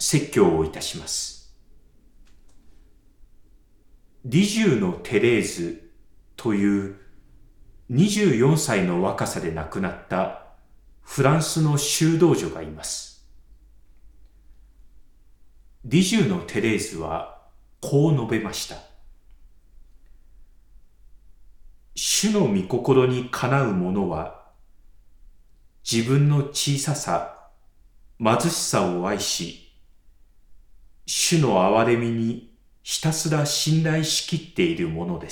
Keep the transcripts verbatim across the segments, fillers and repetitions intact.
説教をいたします。リジューのテレーズというにじゅうよんさいの若さで亡くなったフランスの修道女がいます。リジューのテレーズはこう述べました。主の御心にかなう者は自分の小ささ、貧しさを愛し、主の憐れみにひたすら信頼しきっているものです。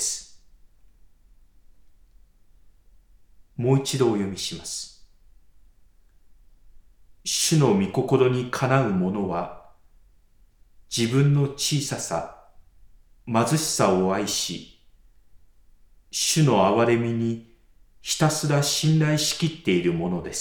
もう一度お読みします。主の御心にかなう者は自分の小ささ、貧しさを愛し、主の憐れみにひたすら信頼しきっているものです。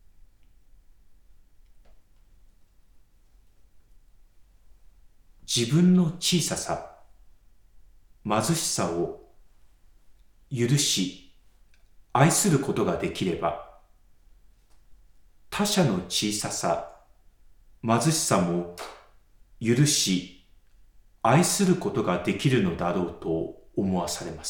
自分の小ささ、貧しさを許し、愛することができれば、他者の小ささ、貧しさも許し、愛することができるのだろうと思わされます。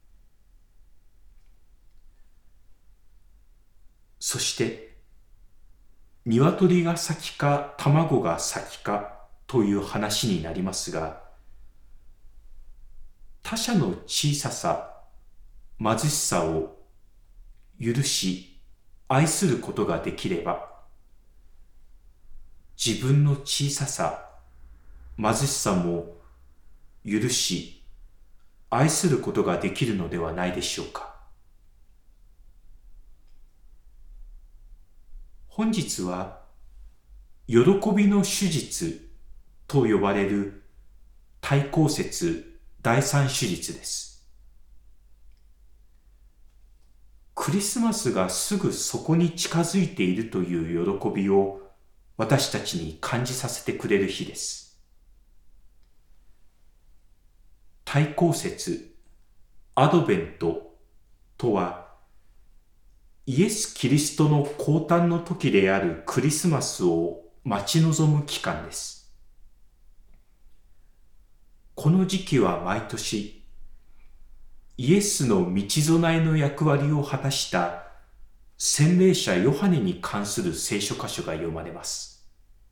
そして、鶏が先か卵が先かという話になりますが、他者の小ささ、貧しさを許し、愛することができれば、自分の小ささ、貧しさも許し、愛することができるのではないでしょうか。本日は、喜びの手術と呼ばれる対抗節第三手術です。クリスマスがすぐそこに近づいているという喜びを私たちに感じさせてくれる日です。対抗節、アドベントとは、イエス・キリストの降誕の時であるクリスマスを待ち望む期間です。この時期は毎年、イエスの道備えの役割を果たした洗礼者ヨハネに関する聖書箇所が読まれます。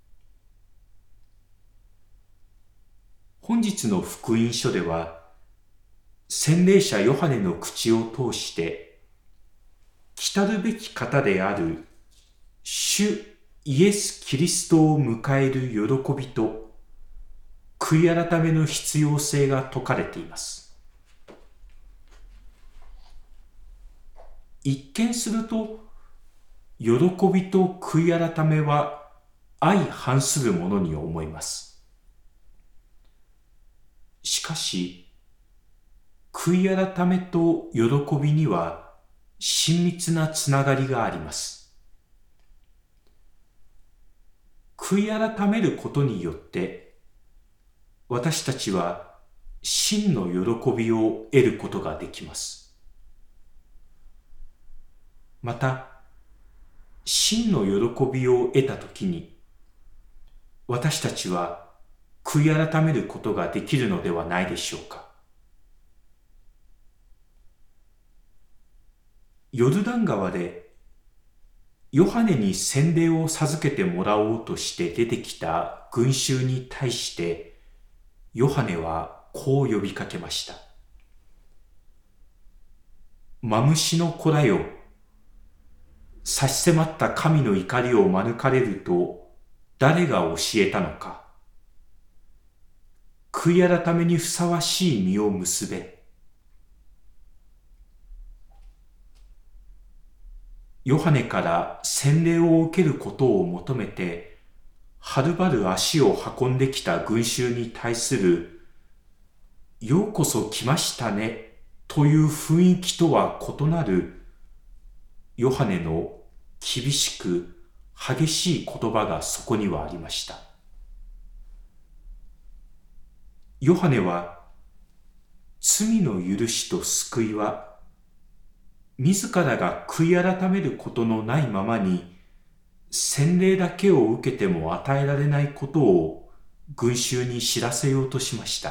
本日の福音書では、洗礼者ヨハネの口を通して、来るべき方である主イエス・キリストを迎える喜びと悔い改めの必要性が説かれています。一見すると、喜びと悔い改めは相反するものに思います。しかし、悔い改めと喜びには親密なつながりがあります。悔い改めることによって、私たちは真の喜びを得ることができます。また、真の喜びを得たときに、私たちは悔い改めることができるのではないでしょうか。ヨルダン川でヨハネに洗礼を授けてもらおうとして出てきた群衆に対して、ヨハネはこう呼びかけました。マムシの子らよ、差し迫った神の怒りを免れると誰が教えたのか。悔い改めにふさわしい実を結べ。ヨハネから洗礼を受けることを求めて、はるばる足を運んできた群衆に対する、ようこそ来ましたねという雰囲気とは異なる、ヨハネの厳しく激しい言葉がそこにはありました。ヨハネは、罪の許しと救いは、自らが悔い改めることのないままに、 洗礼だけを受けても与えられないことを群衆に知らせようとしました。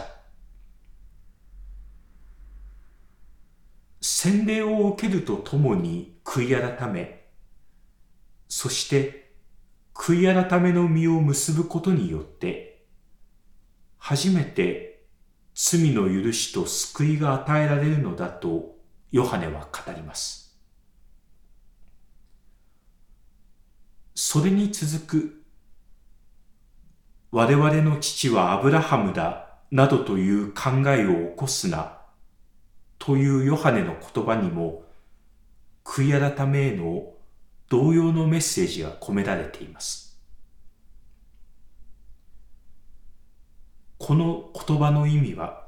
洗礼を受けるとともに悔い改め、そして悔い改めの実を結ぶことによって、初めて罪の許しと救いが与えられるのだとヨハネは語ります。それに続く、我々の父はアブラハムだなどという考えを起こすなというヨハネの言葉にも、悔い改めへの同様のメッセージが込められています。この言葉の意味は、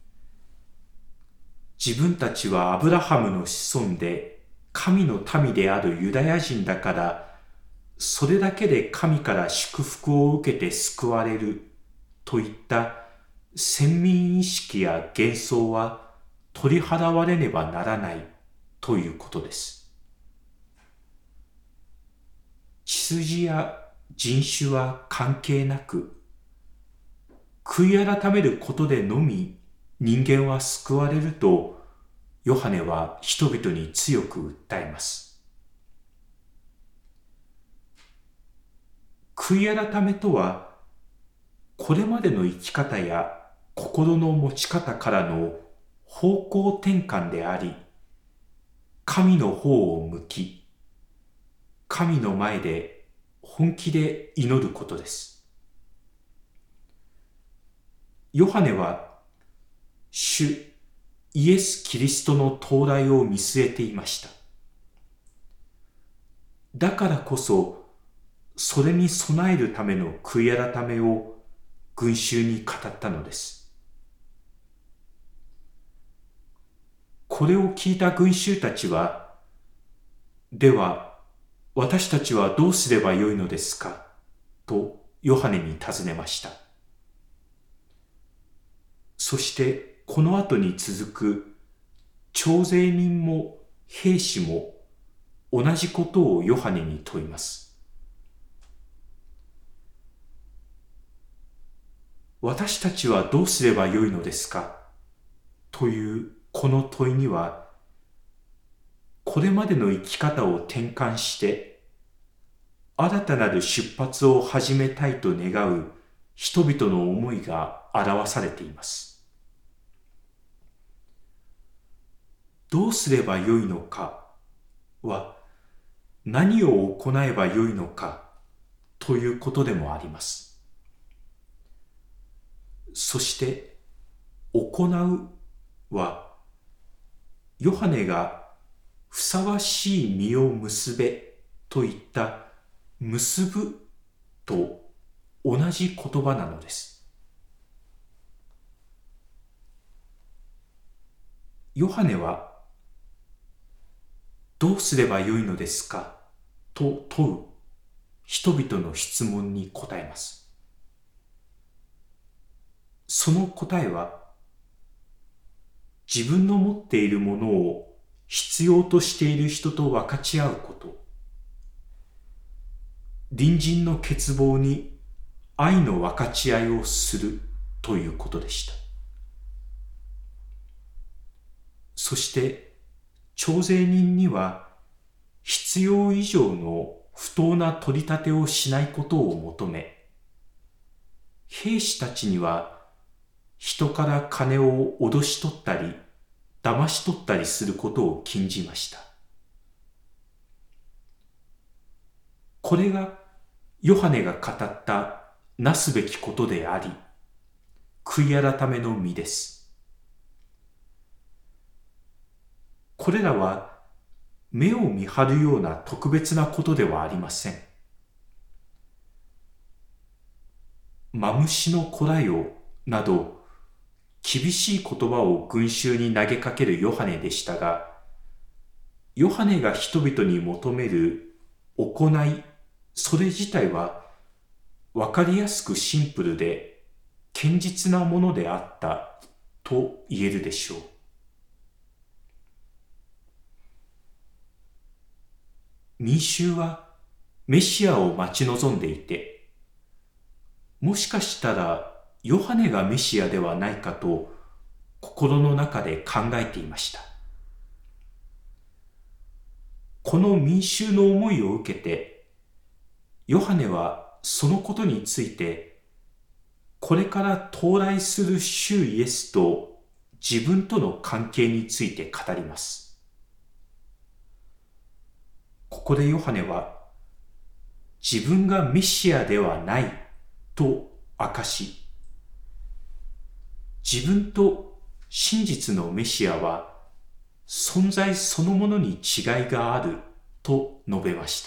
自分たちはアブラハムの子孫で神の民であるユダヤ人だから、それだけで神から祝福を受けて救われるといった先民意識や幻想は取り払われねばならないということです。血筋や人種は関係なく、悔い改めることでのみ人間は救われるとヨハネは人々に強く訴えます。悔い改めとは、これまでの生き方や心の持ち方からの方向転換であり、神の方を向き、神の前で本気で祈ることです。ヨハネは、主イエス・キリストの到来を見据えていました。だからこそ、それに備えるための悔い改めを群衆に語ったのです。これを聞いた群衆たちは、では私たちはどうすればよいのですかとヨハネに尋ねました。そしてこの後に続く徴税人も兵士も同じことをヨハネに問います。私たちはどうすればよいのですかというこの問いには、これまでの生き方を転換して新たなる出発を始めたいと願う人々の思いが表されています。どうすればよいのかは、何を行えばよいのかということでもあります。そして行うは、ヨハネがふさわしい実を結べといった結ぶと同じ言葉なのです。ヨハネはどうすればよいのですかと問う人々の質問に答えます。その答えは、自分の持っているものを必要としている人と分かち合うこと、隣人の欠乏に愛の分かち合いをするということでした。そして徴税人には必要以上の不当な取り立てをしないことを求め、兵士たちには人から金を脅し取ったり騙し取ったりすることを禁じました。これがヨハネが語ったなすべきことであり、悔い改めの実です。これらは目を見張るような特別なことではありません。マムシの子らよなど厳しい言葉を群衆に投げかけるヨハネでしたが、ヨハネが人々に求める行い、それ自体は分かりやすくシンプルで堅実なものであったと言えるでしょう。民衆はメシアを待ち望んでいて、もしかしたらヨハネがメシアではないかと心の中で考えていました。この民衆の思いを受けて、ヨハネはそのことについて、これから到来する主イエスと自分との関係について語ります。ここでヨハネは、自分がメシアではないと明かし、自分と真実のメシアは存在そのものに違いがあると述べました。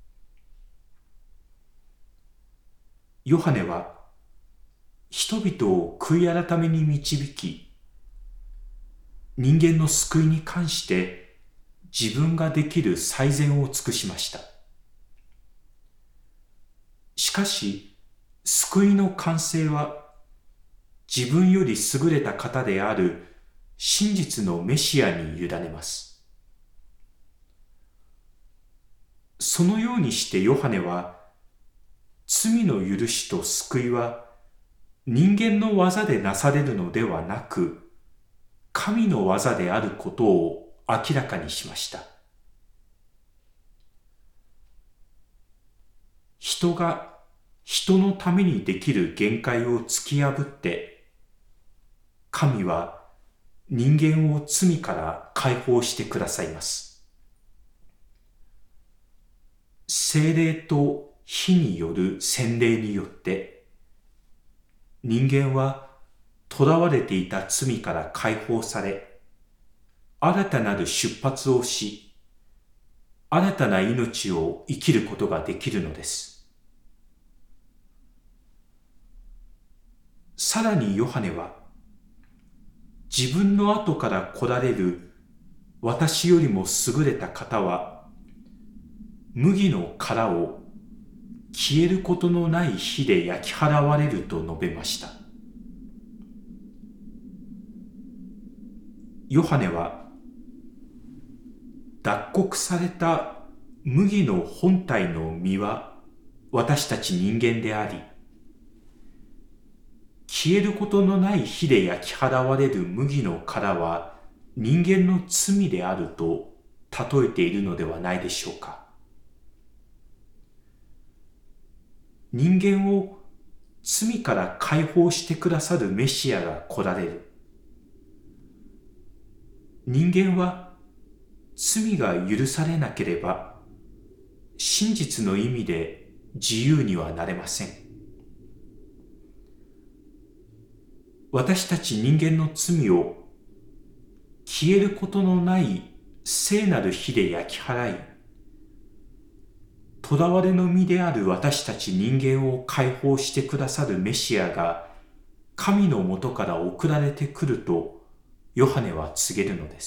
ヨハネは人々を悔い改めに導き、人間の救いに関して自分ができる最善を尽くしました。しかし、救いの完成は自分より優れた方である真実のメシアに委ねます。そのようにしてヨハネは、罪の許しと救いは人間の技でなされるのではなく、神の技であることを明らかにしました。人が人のためにできる限界を突き破って、神は人間を罪から解放してくださいます。聖霊と火による洗礼によって、人間は囚われていた罪から解放され、新たなる出発をし、新たな命を生きることができるのです。さらにヨハネは、自分の後から来られる私よりも優れた方は、麦の殻を消えることのない火で焼き払われると述べました。ヨハネは、脱穀された麦の本体の実は私たち人間であり、消えることのない火で焼き払われる麦の殻は人間の罪であると例えているのではないでしょうか。人間を罪から解放してくださるメシアが来られる。人間は罪が許されなければ真実の意味で自由にはなれません。私たち人間の罪を消えることのない聖なる火で焼き払い、囚われの身である私たち人間を解放してくださるメシアが神のもとから送られてくるとヨハネは告げるのです。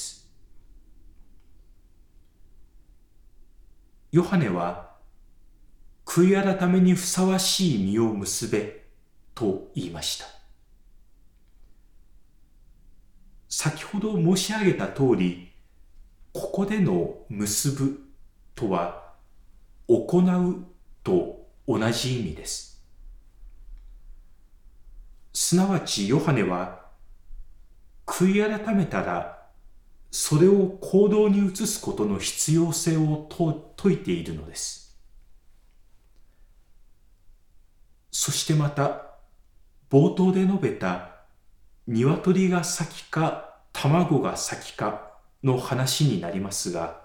ヨハネは悔い改めにふさわしい実を結べと言いました。先ほど申し上げた通り、ここでの結ぶとは行うと同じ意味です。すなわちヨハネは悔い改めたらそれを行動に移すことの必要性を説いているのです。そしてまた冒頭で述べた鶏が先か卵が先かの話になりますが、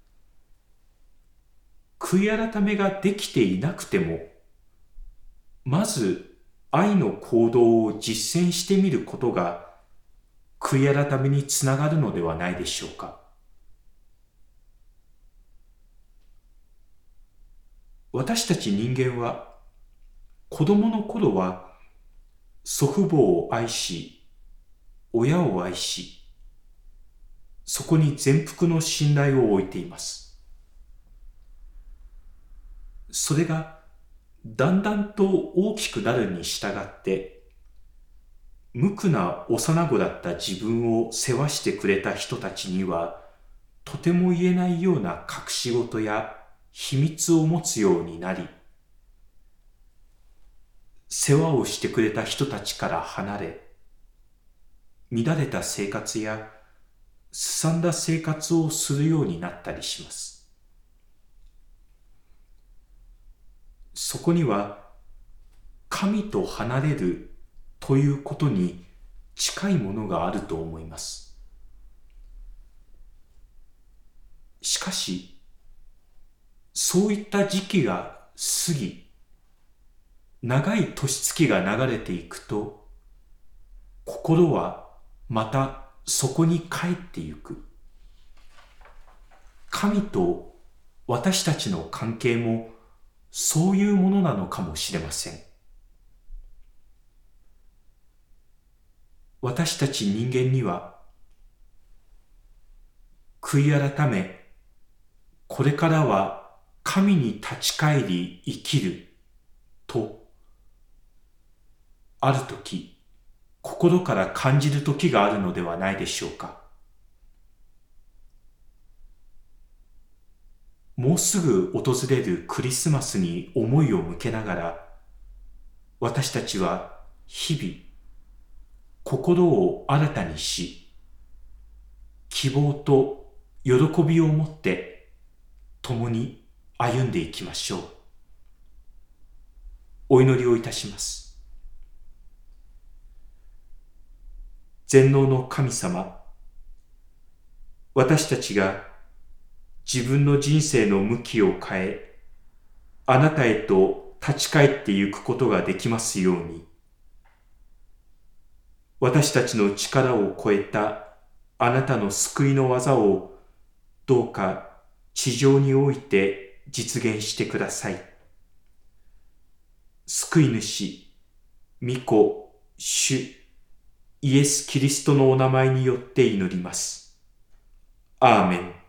悔い改めができていなくても、まず愛の行動を実践してみることが悔い改めにつながるのではないでしょうか。私たち人間は子供の頃は祖父母を愛し、親を愛し、そこに全幅の信頼を置いています。それがだんだんと大きくなるに従って、無垢な幼子だった自分を世話してくれた人たちには、とても言えないような隠し事や秘密を持つようになり、世話をしてくれた人たちから離れ、乱れた生活やすさんだ生活をするようになったりします。そこには神と離れるということに近いものがあると思います。しかし、そういった時期が過ぎ、長い年月が流れていくと、心はまたそこに帰ってゆく。神と私たちの関係もそういうものなのかもしれません。私たち人間には、悔い改め、これからは神に立ち返り生きると、あるとき、心から感じるときがあるのではないでしょうか。もうすぐ訪れるクリスマスに思いを向けながら、私たちは日々、心を新たにし、希望と喜びを持って共に歩んでいきましょう。お祈りをいたします。全能の神様、私たちが自分の人生の向きを変え、あなたへと立ち返ってゆくことができますように、私たちの力を超えたあなたの救いの技をどうか地上において実現してください。救い主、御子、主、イエス・キリストのお名前によって祈ります。アーメン。